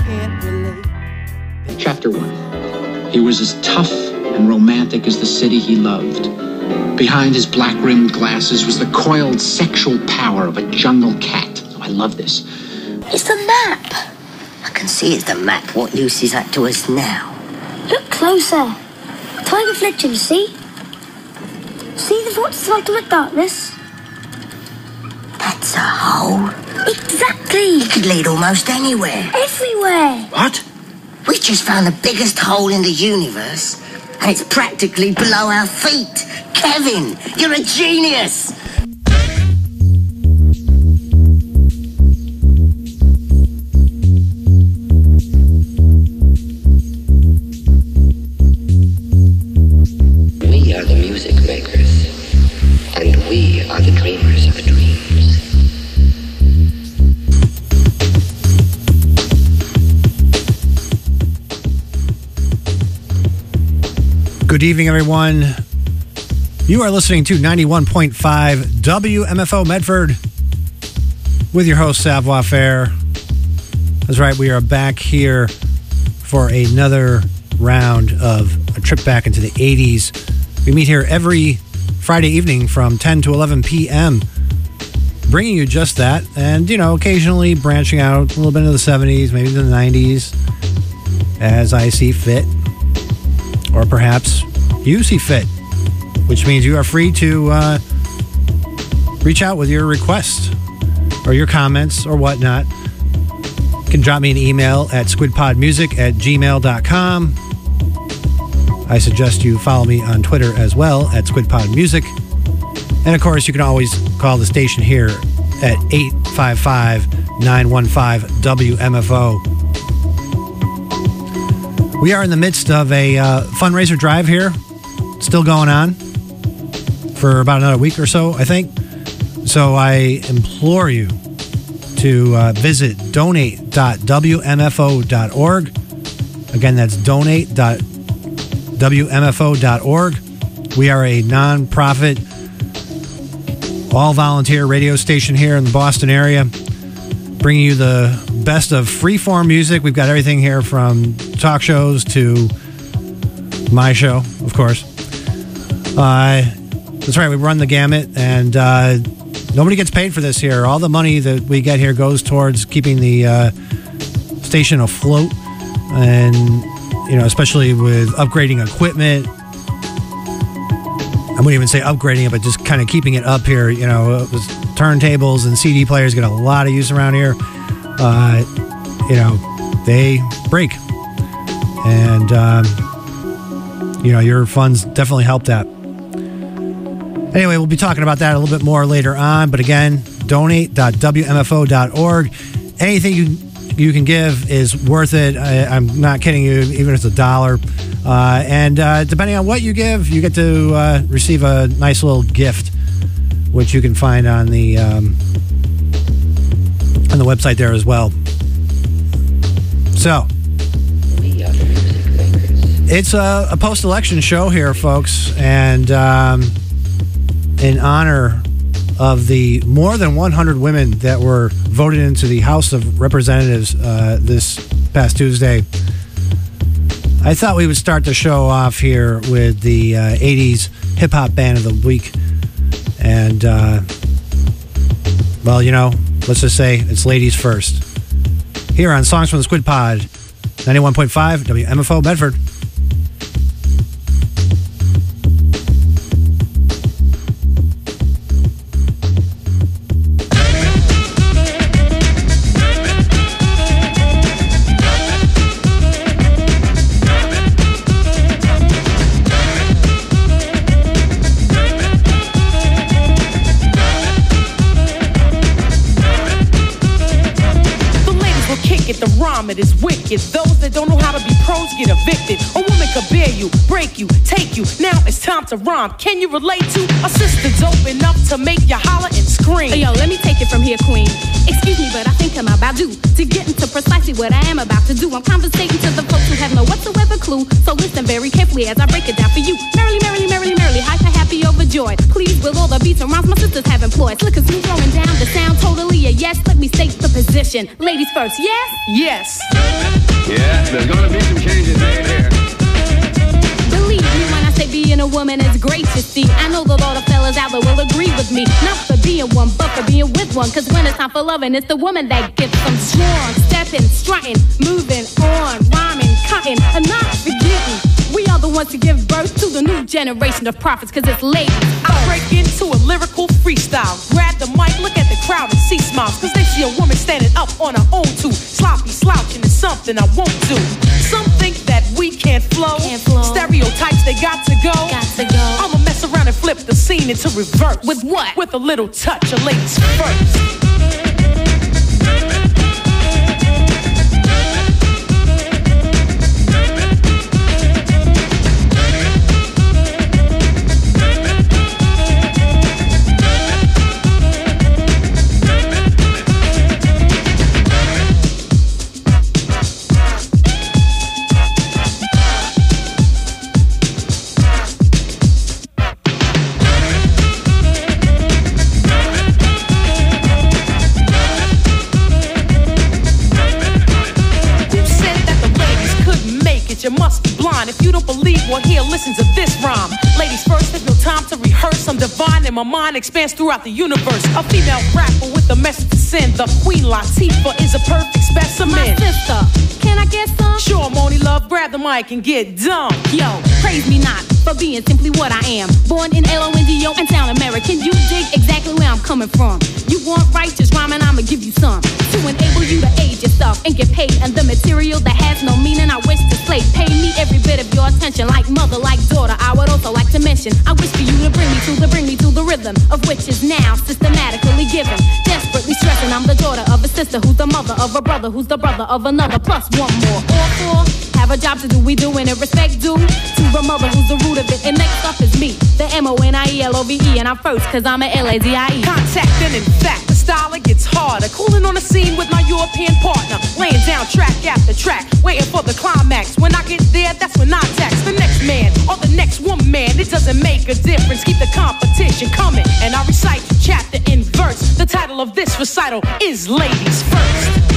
can't relate. Chapter 1. He was as tough and romantic as the city he loved. Behind his black-rimmed glasses was the coiled sexual power of a jungle cat. Oh, I love this. It's the map. I can see it's the map what Lucy's at to us now. Look closer. Time reflection, see? See the vortex of ultimate darkness? That's a hole. Exactly. It could lead almost anywhere. Everywhere. What? We just found the biggest hole in the universe, and it's practically below our feet. Kevin, you're a genius. We are the music makers, and we are the dreamers of dreams. Good evening, everyone. You are listening to 91.5 WMFO Medford with your host, Savoir Faire. That's right, we are back here for another round of a trip back into the 80s. We meet here every Friday evening from 10 to 11 p.m., bringing you just that, and, you know, occasionally branching out a little bit into the 70s, maybe the 90s, as I see fit, or perhaps you see fit, which means you are free to reach out with your requests or your comments or whatnot. You can drop me an email at squidpodmusic@gmail.com. I suggest you follow me on Twitter as well at squidpodmusic. And of course, you can always call the station here at 855-915-WMFO. We are in the midst of a fundraiser drive here, still going on for about another week or so, I think. So I implore you to visit donate.wmfo.org. Again, that's donate.wmfo.org. We are a non-profit, all-volunteer radio station here in the Boston area, bringing you the best of freeform music. We've got everything here from talk shows to my show, of course. That's right, we run the gamut, and nobody gets paid for this here. All the money that we get here goes towards keeping the station afloat, and, you know, especially with upgrading equipment. I wouldn't even say upgrading it, but just kind of keeping it up here. You know, turntables and CD players get a lot of use around here. You know, they break. And, you know, your funds definitely help that. Anyway, we'll be talking about that a little bit more later on. But again, donate.wmfo.org. Anything you can give is worth it. I'm not kidding you, even if it's $1. And depending on what you give, you get to receive a nice little gift, which you can find on the website there as well. So, it's a post-election show here, folks, and in honor of the more than 100 women that were voted into the House of Representatives this past Tuesday, I thought we would start the show off here with the 80s hip-hop band of the week. And, well, you know, let's just say it's ladies first. Here on Songs from the Squid Pod, 91.5 WMFO Medford. It is wicked. Those that don't know how to be pros get evicted. A woman could bear you, break you, take you. Now it's time to rhyme. Can you relate to a sister dope enough to make you holler and scream? Hey, yo, let me take it from here, queen. Excuse me, but I think I'm about due to get into precisely what I am about to do. I'm conversating to the folks who have no whatsoever clue. So listen very carefully as I break it down for you. Merrily, merrily, merrily, merrily, hyper, happy, overjoyed. Please, with all the beats and rhymes my sisters have employed. Slick as me throwing down the sound, totally a yes. Let me state the position. Ladies first, yes? Yes. yes. Yeah, there's gonna be some changes made here. Believe me when I say being a woman is great to see. I know that all the fellas out there will agree with me. Not for being one, but for being with one. Cause when it's time for loving, it's the woman that gets them strong. Stepping, strutting, moving on, rhyming, cutting, and not forgetting. We are the ones to give birth to the new generation of prophets, cause it's ladies. I break into a lyrical freestyle. Grab the mic, look at the crowd and see smiles. Cause they see a woman standing up on her own too. Sloppy slouching is something I won't do. Some think that we can't flow. Stereotypes, they got to go. I'ma mess around and flip the scene into reverse. With what? With a little touch of ladies first. You must be blind if you don't believe. Well, here, listen to this rhyme. Ladies first, there's no time to rehearse. I'm divine and my mind expands throughout the universe. A female rapper with a message to send. The Queen Latifah is a perfect specimen. My sister, can I get some? Sure, Moni Love, grab the mic and get dumb. Yo, praise me not for being simply what I am. Born in L-O-N-D-O and sound American. You dig exactly where I'm coming from. You want righteous rhyming, I'ma give you some. To enable you to age yourself and get paid. And the material that has no meaning, I wish to slay. Pay me every bit of your attention, like mother, like daughter. I would also like to mention, I wish for you to bring me to the rhythm of which is now systematically given. Desperately stressing, I'm the daughter of a sister who's the mother of a brother who's the brother of another. Plus one more. All four have a job to do. We doing it respect due to the mother who's the root of it. And next up is me, the MONIELOVE, and I'm first cause I'm a LADIE. Contacting, in fact, the style it gets harder. Cooling on the scene with my European partner, laying down track after track, waiting for the climax. When I get there, that's when I tax the next man or the next woman. It doesn't make a difference. Keep the competition coming, and I recite chapter in verse. The title of this recital is Ladies First.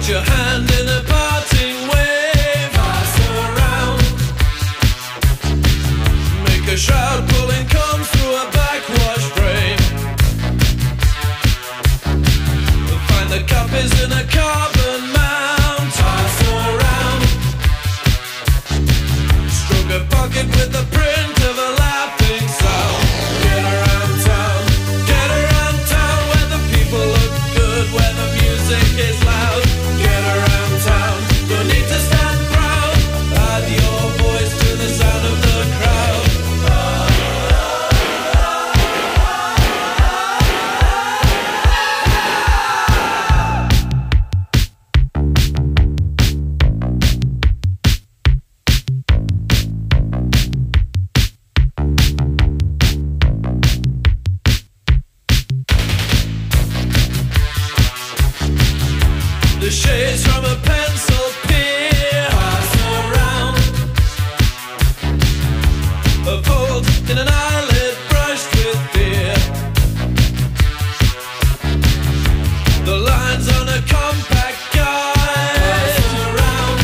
Put your hand in a parting wave. Pass around. Make a shroud pulling comes through a backwash frame. Find the cup is in a carbon mount. Pass around. Stroke a pocket with the print of a laughing sound. Get around town. Get around town where the people look good, where the music is loud. Get around town. You need to stand proud. Add your voice to the sound of the crowd. The shades from a pencil pier pass around. A fold in an eyelid brushed with fear. The lines on a compact guide pass around.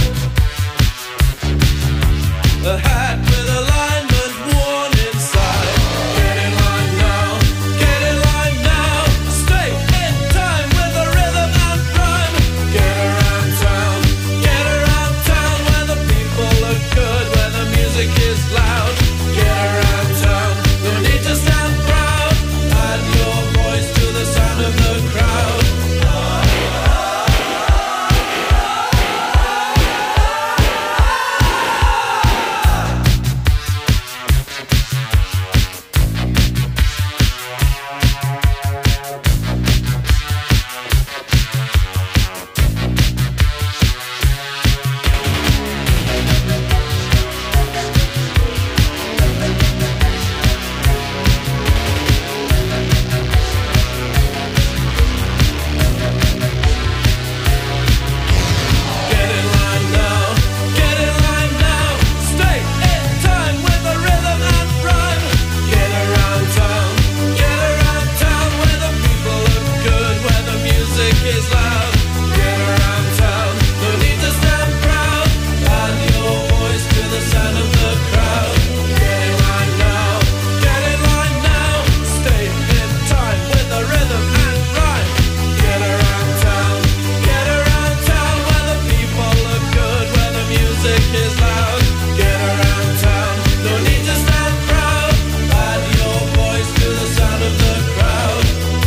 A hat with alignment worn inside. Get in line now, get in line now. Stay in time with the rhythm and rhyme. Get around town where the people look good, where the music is loud. Get around town, no need to stand proud. Add your voice to the sound of the crowd. Get in line now, get in line now. Stay in time with the rhythm and rhyme. Get around town where the people look good, where the music is loud. Get around town, no need to stand proud. Add your voice to the sound of the crowd. Get in line now, stay in time with the rhythm and rhyme. Get around town where the people look good, where the music is loud. Get around town, no need to stand proud. Add your voice to the sound of the crowd.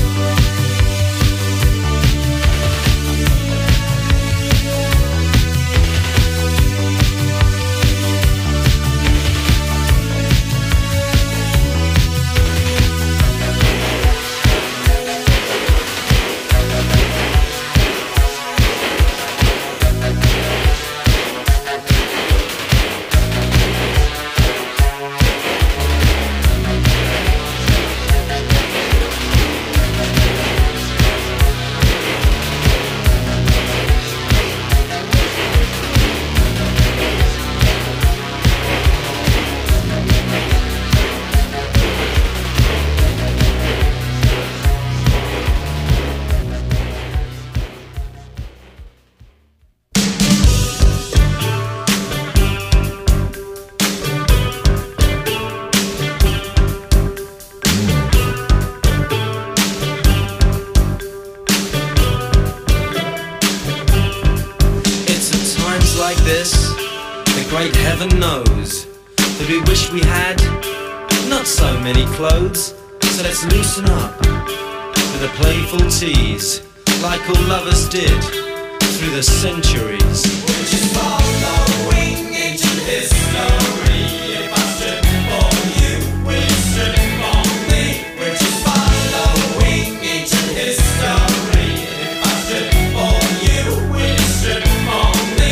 It's at times like this, the great heaven knows, that we wish we had not so many clothes. So let's loosen up with a playful tease, like all lovers did through the centuries. We're just following ancient history. If I stood for you, will you stood for me? We're just following ancient history. If I stood for you, will you stood for me?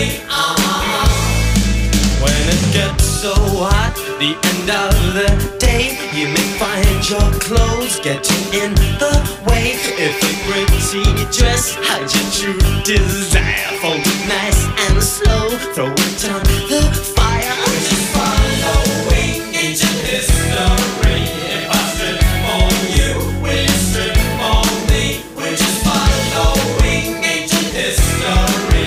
When it gets so hot, the end of the day, you may find your clothes getting in the way. If a pretty dress hides your true desire, fold it nice and slow, throw it on the fire. We're just following ancient history. If I stood for you, will you stood for me? We're just following ancient history.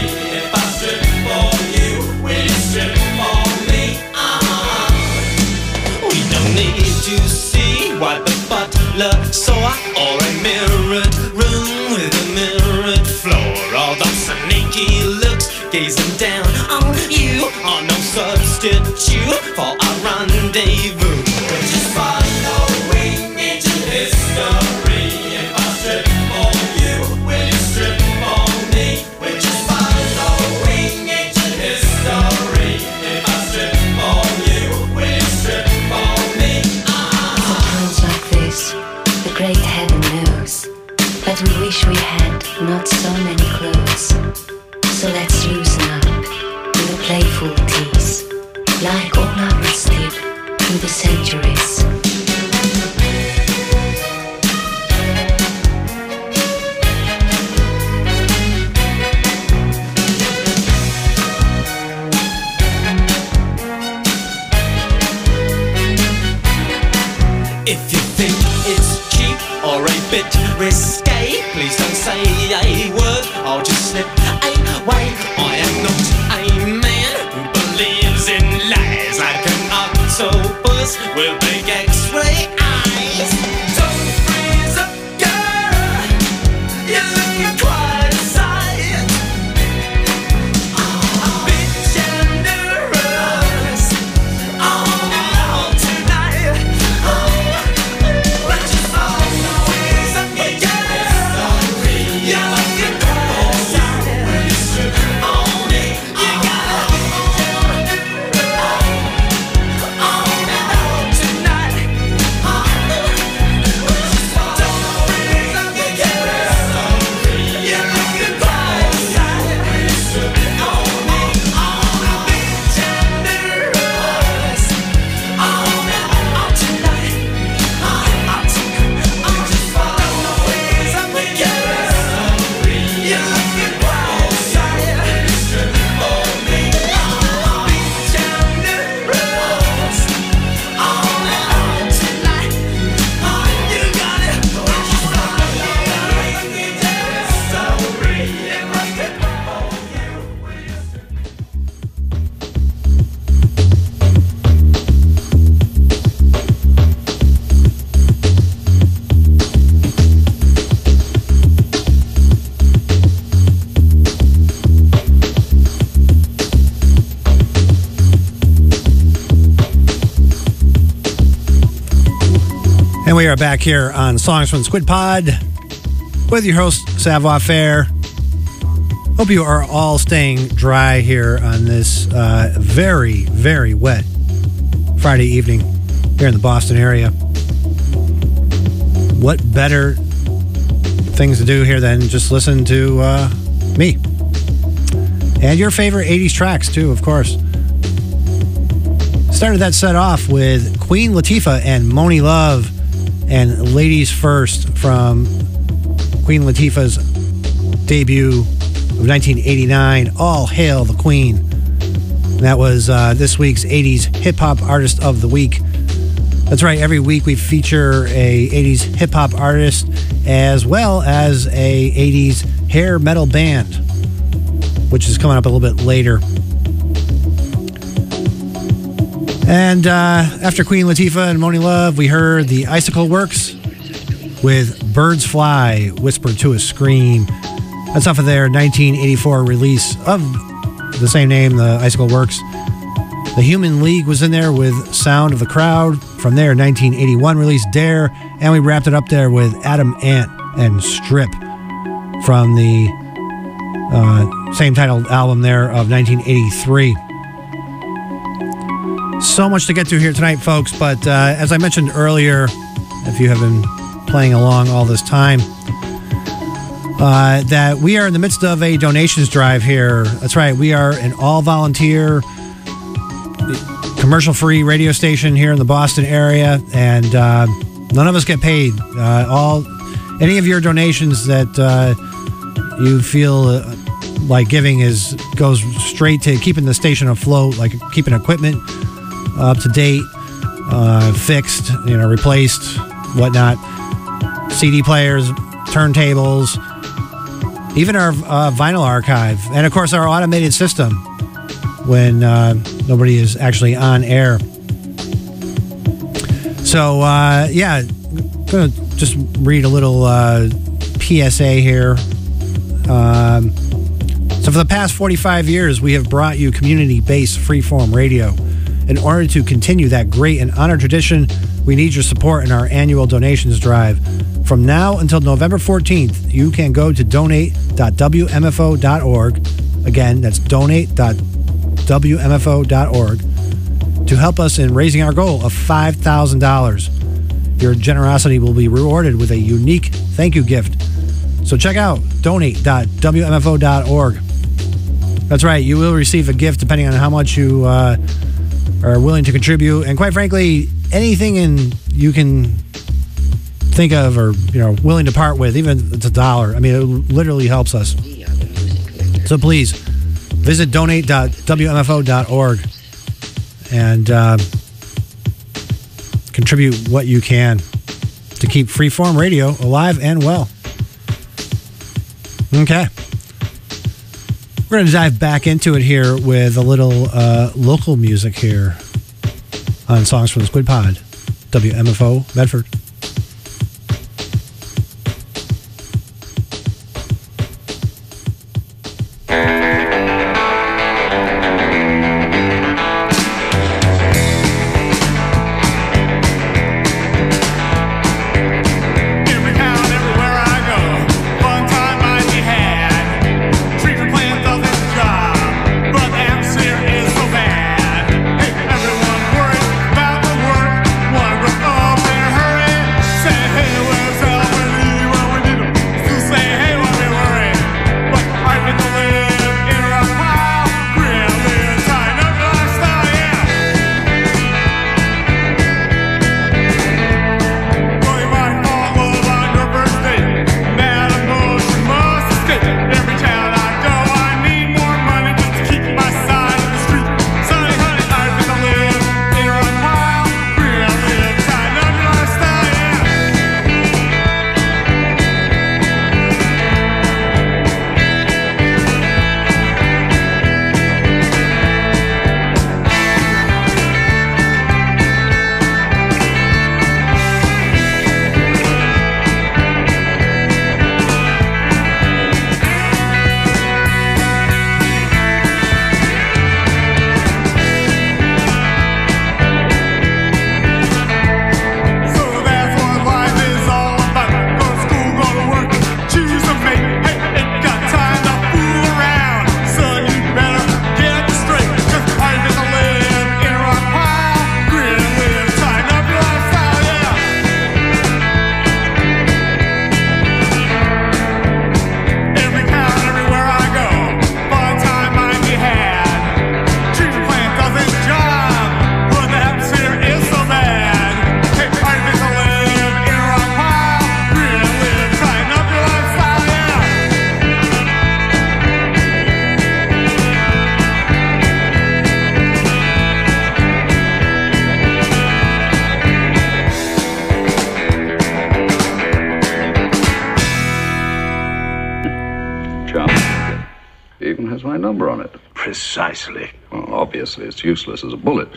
what the butler saw, or a mirrored room with a mirrored floor. All those sneaky looks gazing down on you are no substitute for a rendezvous. We're just following into history. If I strip for you, will you strip for me? We're just following into history. If I strip for you, will you strip for me? Times like this, the great heaven knows that we wish we had not so many clothes. So let's loosen up with a playful tease, like all of us did through the centuries. If you think it's cheap or a bit risque, please don't say a word, I'll just slip away. I am not a man who believes in lies, like an octopus with big X-ray eyes. Don't freeze up, girl, you're looking quite a sight. A bit generous, oh, tonight. Let's just freeze up, girl, you're looking quite a sight. On it, you gotta And we are back here on Songs from Squid Pod with your host, Savoir Faire. Hope you are all staying dry here on this very, very wet Friday evening here in the Boston area. What better things to do here than just listen to me? And your favorite 80s tracks, too, of course. Started that set off with Queen Latifah and Monie Love and Ladies First from Queen Latifah's debut of 1989, All Hail the Queen. And that was this week's 80s Hip Hop Artist of the Week. That's right, every week we feature a 80s hip hop artist as well as a 80s hair metal band, which is coming up a little bit later. And after Queen Latifah and Monie Love, we heard the Icicle Works with Birds Fly, Whispered to a Scream. That's off of their 1984 release of the same name, the Icicle Works. The Human League was in there with Sound of the Crowd from their 1981 release, Dare. And we wrapped it up there with Adam Ant and Strip from the same titled album there of 1983. So much to get to here tonight, folks, but as I mentioned earlier, if you have been playing along all this time, that we are in the midst of a donations drive here. That's right, we are an all-volunteer, commercial-free radio station here in the Boston area, and none of us get paid. Any of your donations that you feel like giving goes straight to keeping the station afloat, like keeping equipment up to date, fixed, replaced, whatnot. CD players, turntables, even our vinyl archive, and of course our automated system when nobody is actually on air. So, yeah, I'm going to just read a little PSA here. So for the past 45 years, we have brought you community-based freeform radio. In order to continue that great and honored tradition, we need your support in our annual donations drive. From now until November 14th, you can go to donate.wmfo.org. Again, that's donate.wmfo.org to help us in raising our goal of $5,000. Your generosity will be rewarded with a unique thank you gift. So check out donate.wmfo.org. That's right, you will receive a gift depending on how much you are willing to contribute. And quite frankly, anything you can think of or willing to part with, even if it's $1. I mean, it literally helps us. So please visit donate.wmfo.org and contribute what you can to keep freeform radio alive and well. Okay. We're going to dive back into it here with a little local music here on Songs from the Squid Pod, WMFO Medford. Precisely. Well, obviously, it's useless as a bullet.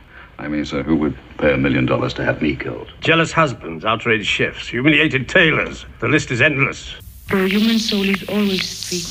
I mean, sir, who would pay $1 million to have me killed? Jealous husbands, outraged chefs, humiliated tailors. The list is endless. The human soul is always free.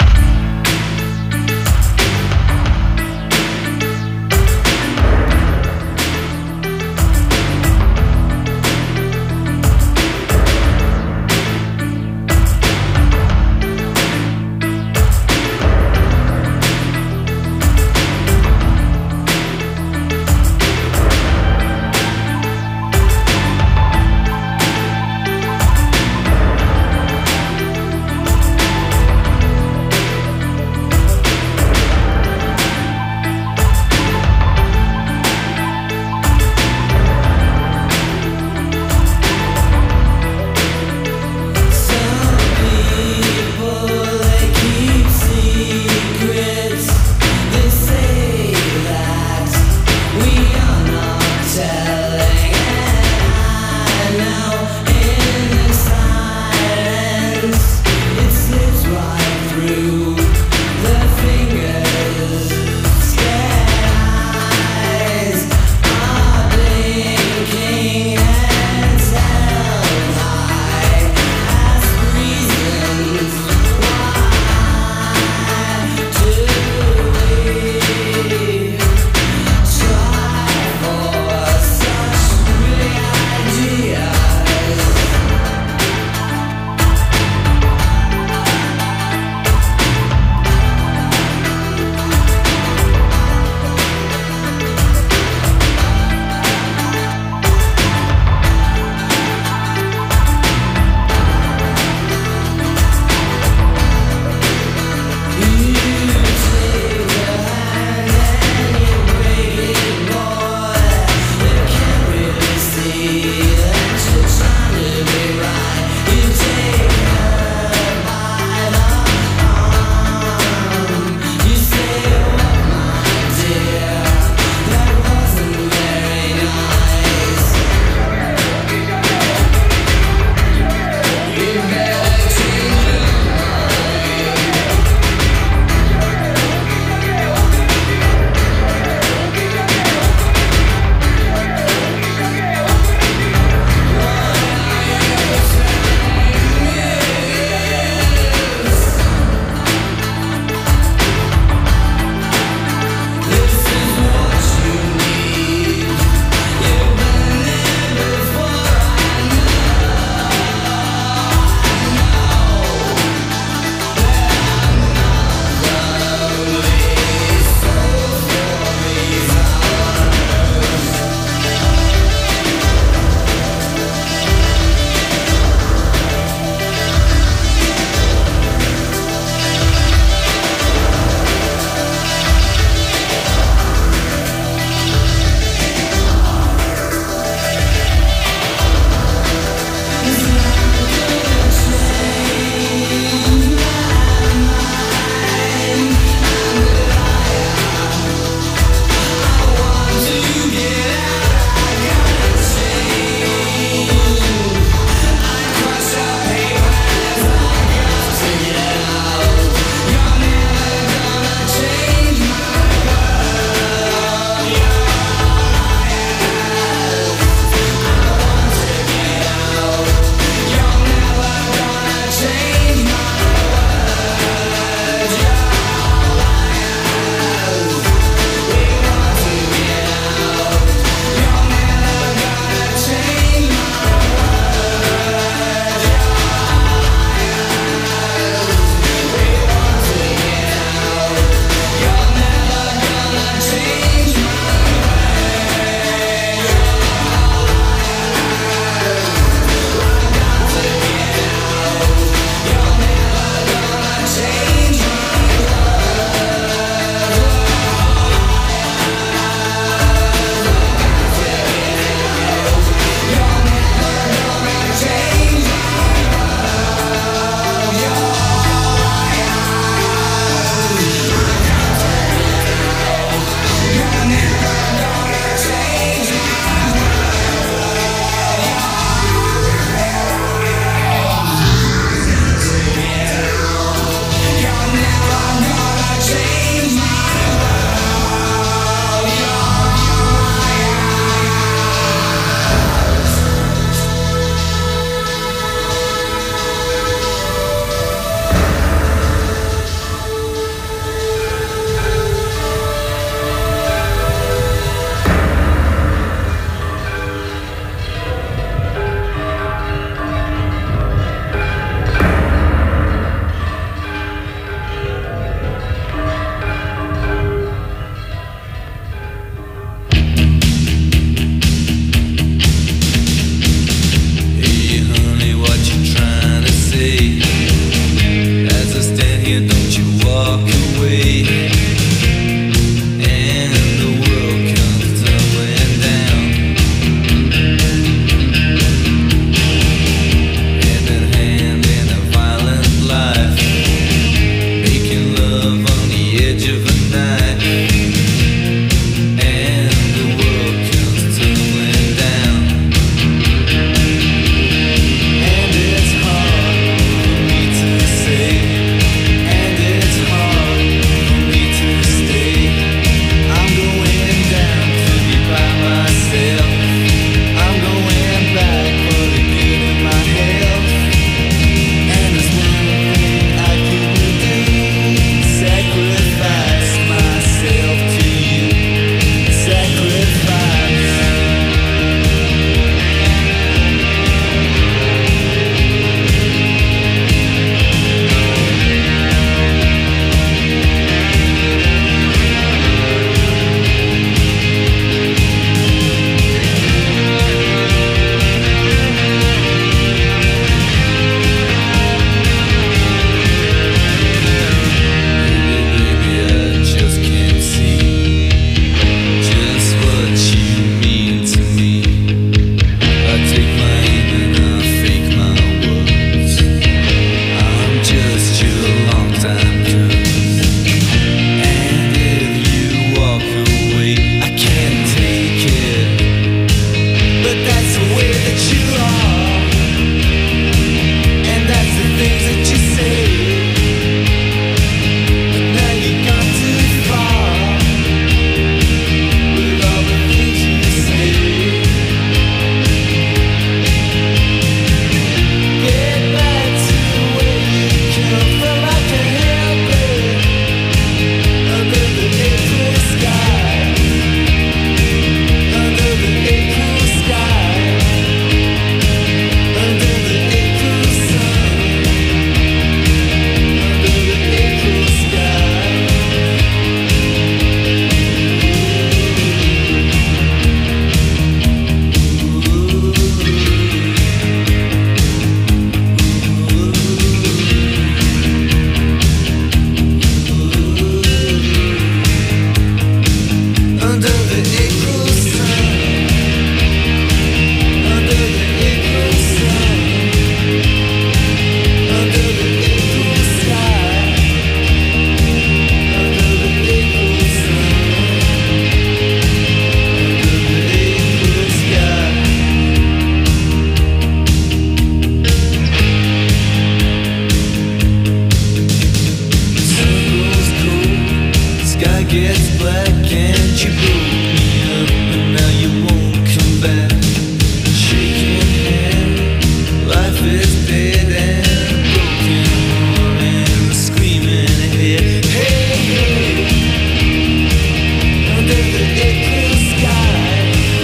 gets black and you broke me up, and now you won't come back. Shaking head, life is dead and broken heart and screaming ahead. Hey, hey, under the April sky,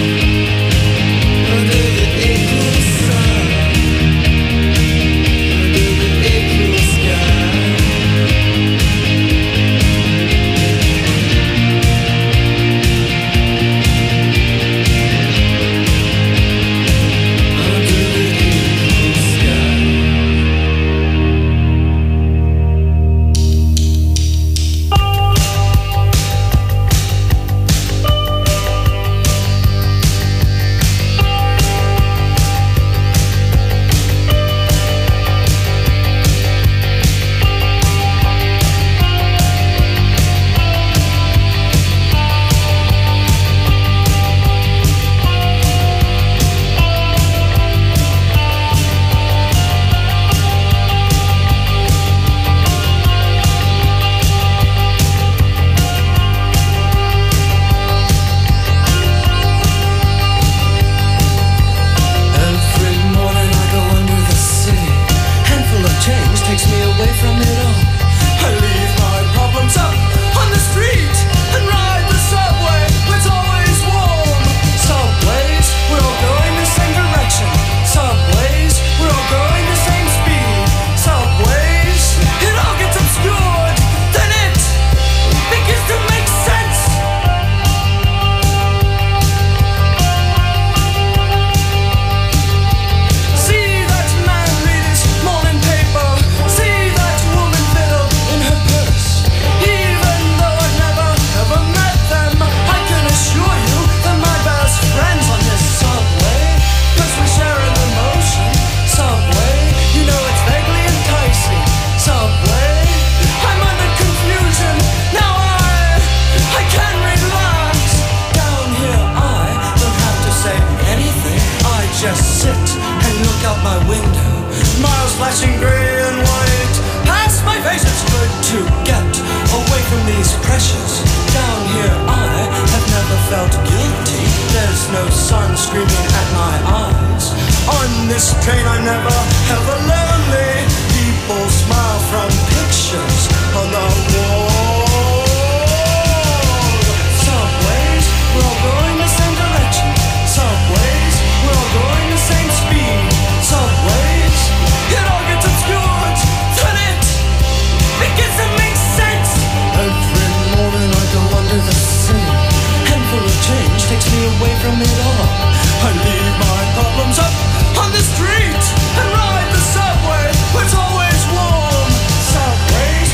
under the April sun, under the April sky. Street and ride the subway, it's always warm. Subways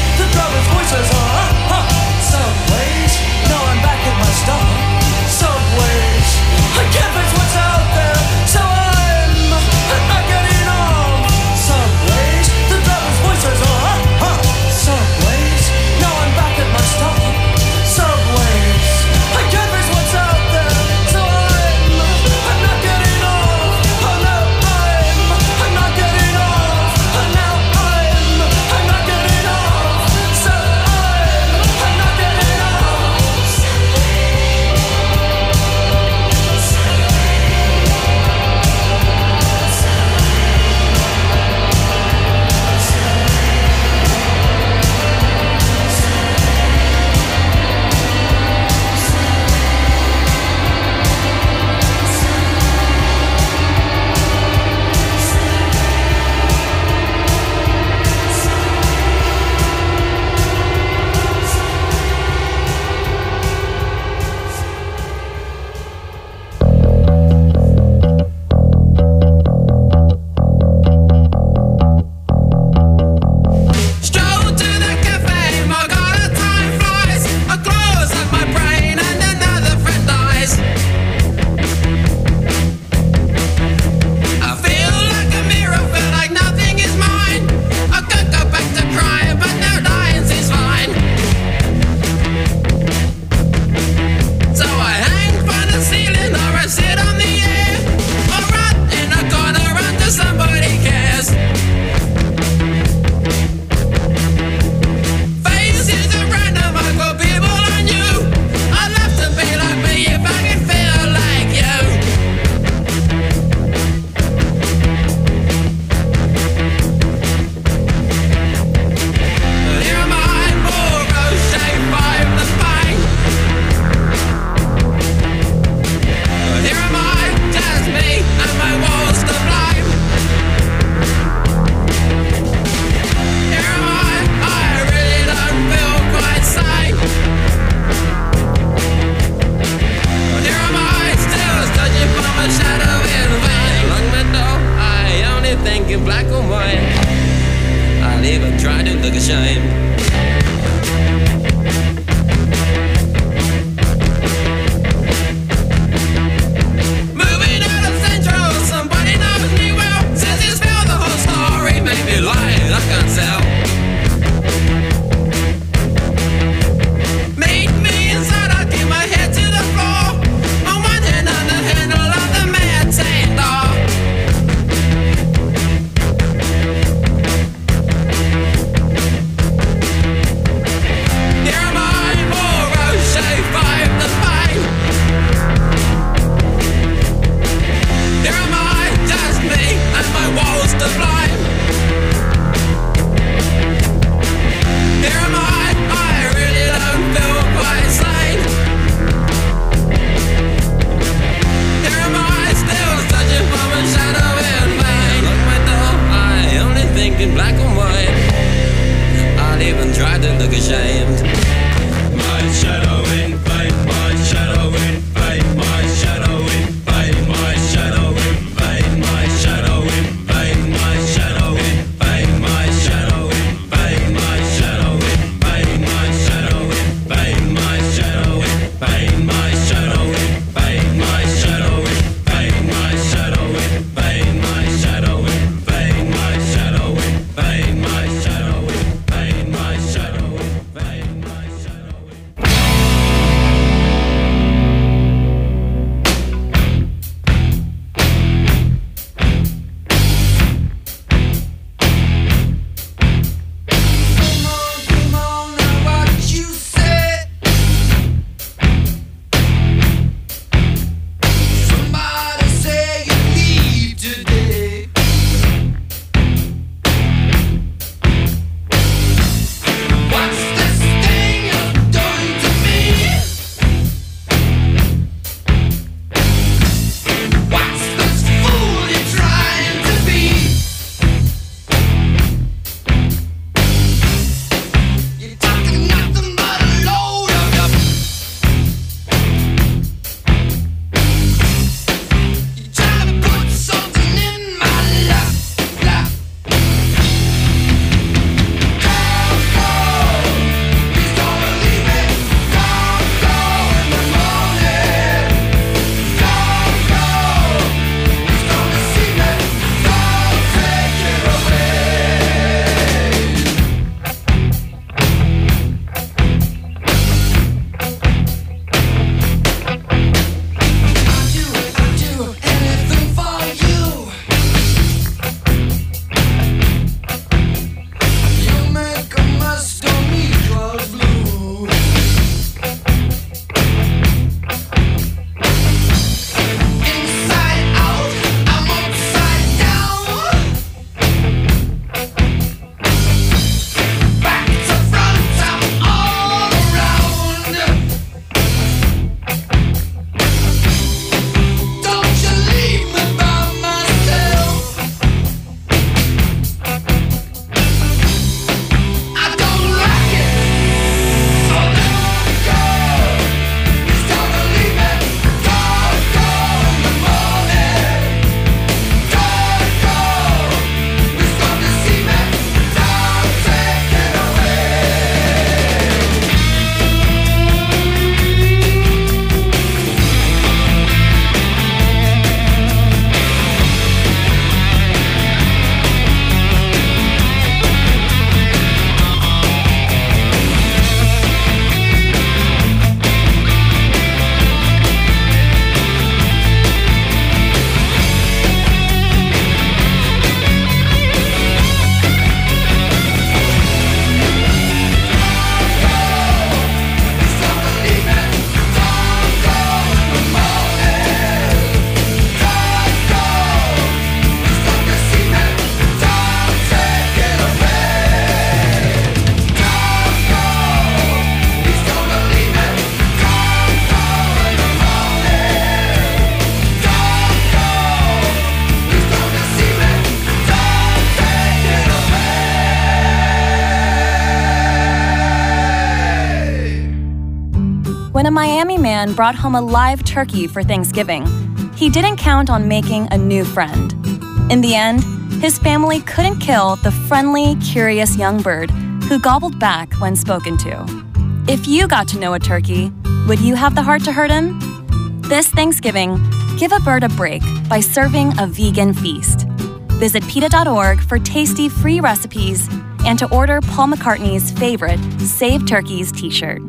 when a Miami man brought home a live turkey for Thanksgiving, he didn't count on making a new friend. In the end, his family couldn't kill the friendly, curious young bird who gobbled back when spoken to. If you got to know a turkey, would you have the heart to hurt him? This Thanksgiving, give a bird a break by serving a vegan feast. Visit PETA.org for tasty free recipes and to order Paul McCartney's favorite Save Turkeys t-shirt.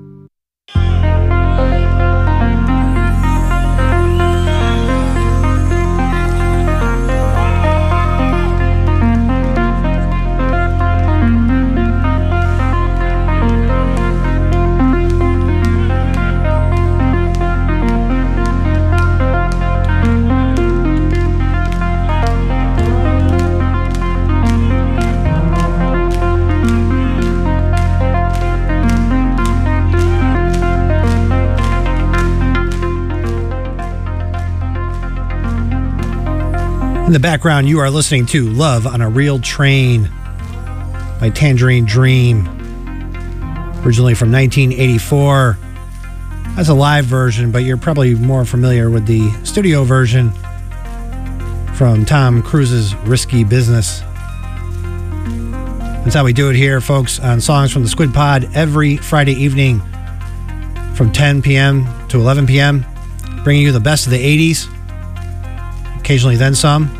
In the background, you are listening to Love on a Real Train by Tangerine Dream, originally from 1984. That's a live version, but you're probably more familiar with the studio version from Tom Cruise's Risky Business. That's how we do it here, folks, on Songs from the Squid Pod every Friday evening from 10 p.m. to 11 p.m., bringing you the best of the 80s, occasionally then some.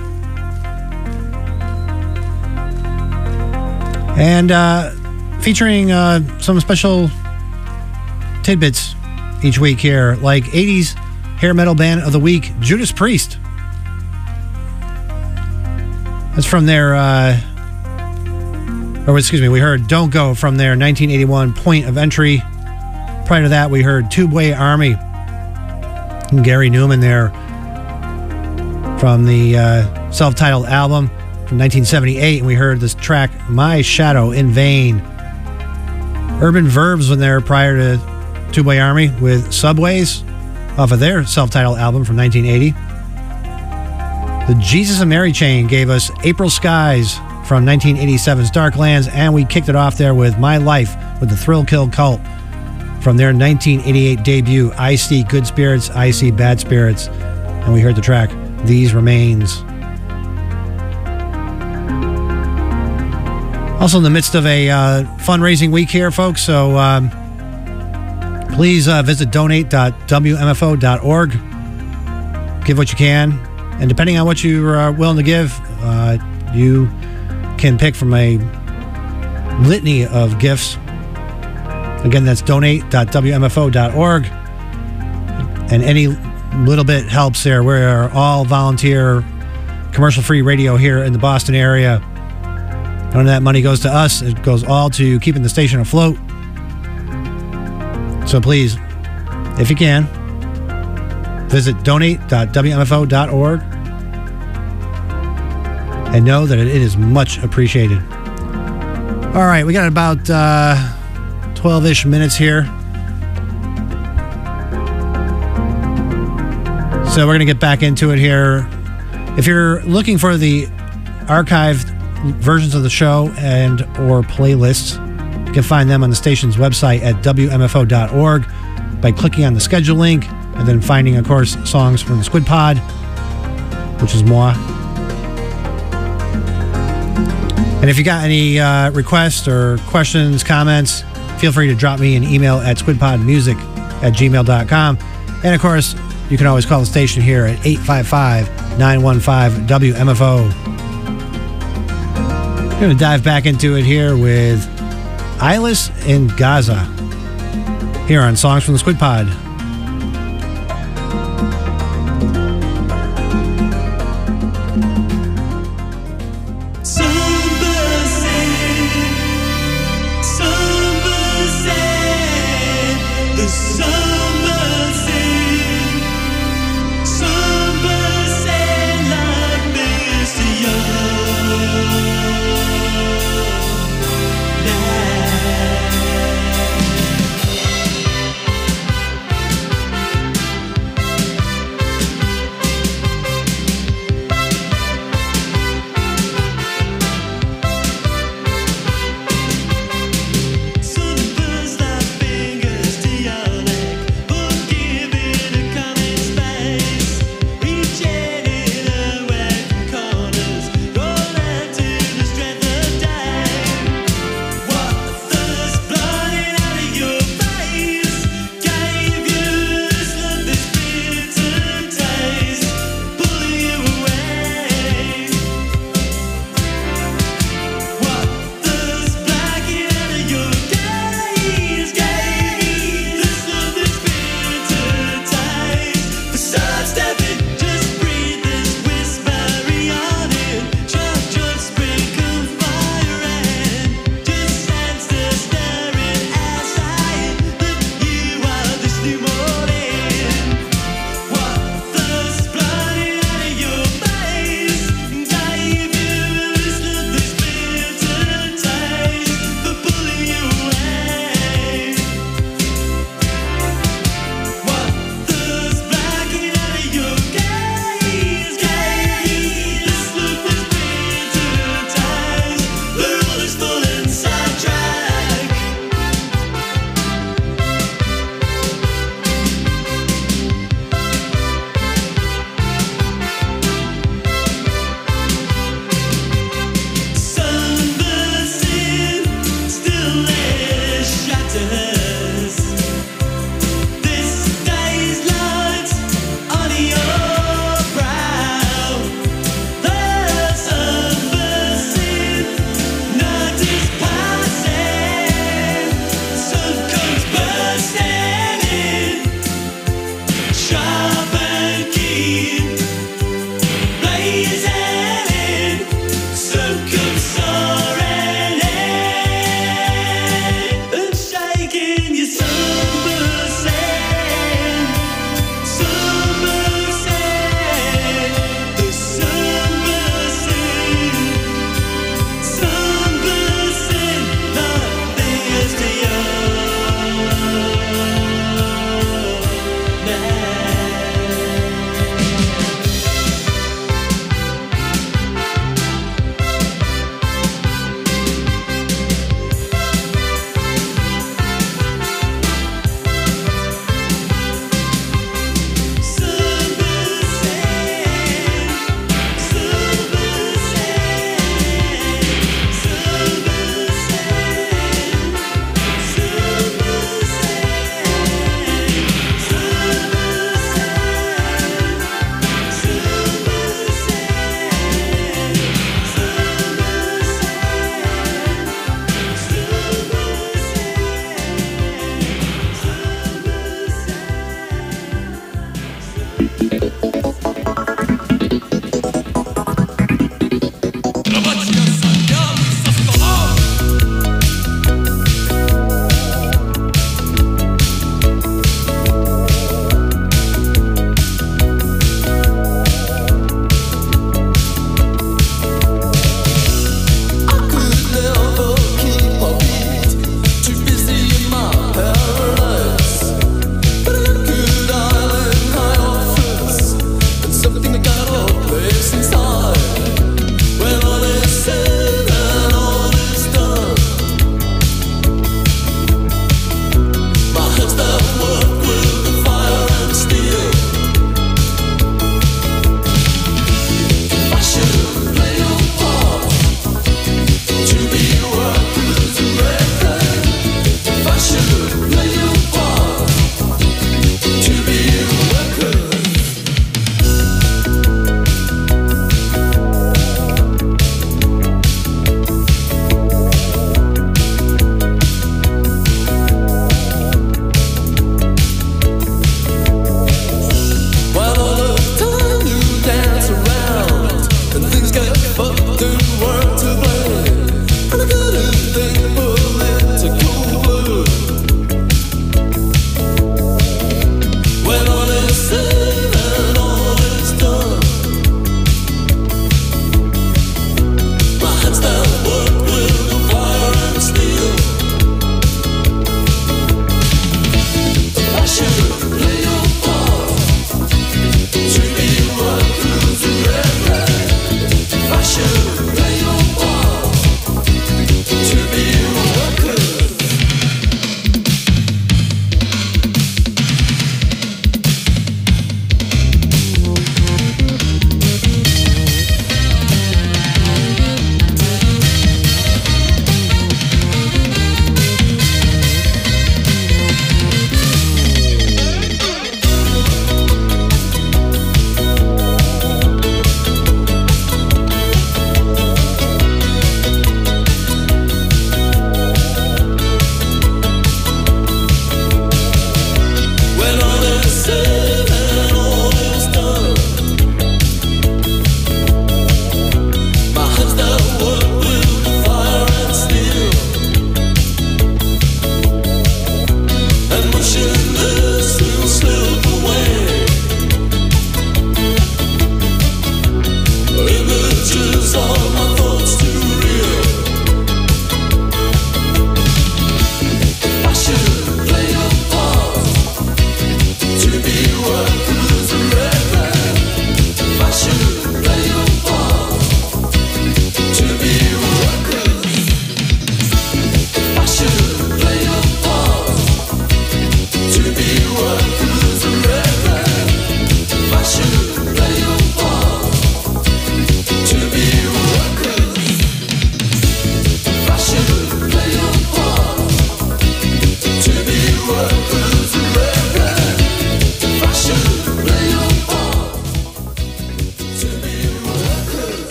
And featuring some special tidbits each week here, like 80s hair metal band of the week, Judas Priest. That's from their, we heard Don't Go from their 1981 Point of Entry. Prior to that, we heard Tubeway Army and Gary Newman there from the self-titled album from 1978, and we heard this track, My Shadow in Vain. Urban Verbs was there prior to Tubeway Army with Subways off of their self-titled album from 1980. The Jesus and Mary Chain gave us April Skies from 1987's Darklands, and we kicked it off there with My Life with the Thrill Kill Cult from their 1988 debut, I See Good Spirits, I See Bad Spirits, and we heard the track These Remains. Also in the midst of a fundraising week here, folks, so please visit donate.wmfo.org. Give what you can, and depending on what you are willing to give, you can pick from a litany of gifts. Again, that's donate.wmfo.org, and any little bit helps there. We're all volunteer, commercial-free radio here in the Boston area. None of that money goes to us. It goes all to keeping the station afloat. So please, if you can, visit donate.wmfo.org and know that it is much appreciated. All right, we got about 12-ish minutes here. So we're going to get back into it here. If you're looking for the archived versions of the show and or playlists, you can find them on the station's website at wmfo.org by clicking on the schedule link and then finding, of course, songs from the Squid Pod, which is moi. And if you got any requests or questions, comments, feel free to drop me an email at squidpodmusic@gmail.com. And of course, you can always call the station here at 855-915-WMFO. We're going to dive back into it here with Eyeless in Gaza here on Songs from the Squid Pod.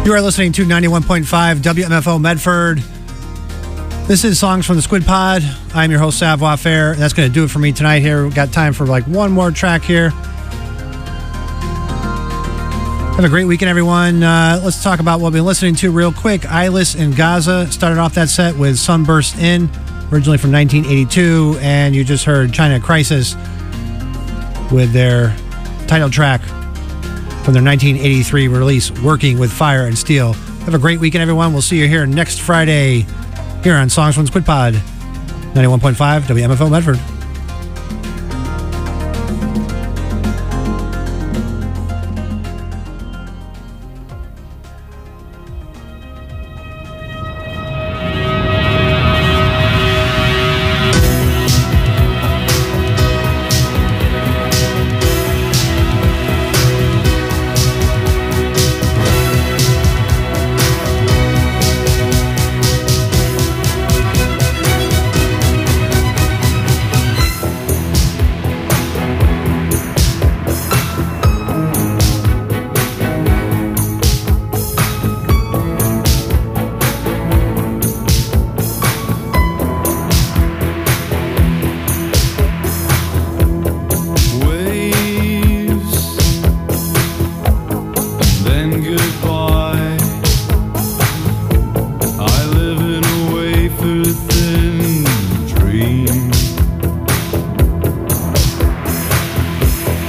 You are listening to 91.5 WMFO Medford. This is Songs from the Squid Pod. I'm your host, Savoir Faire. That's going to do it for me tonight here. We've got time for like one more track here. Have a great weekend, everyone. Let's talk about what we've been listening to real quick. Eyeless in Gaza started off that set with Sunburst In, originally from 1982. And you just heard China Crisis with their title track from their 1983 release, Working with Fire and Steel. Have a great weekend, everyone. We'll see you here next Friday here on Songs from the Squid Pod, 91.5 WMFO Medford.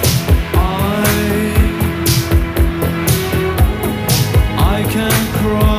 I can cry.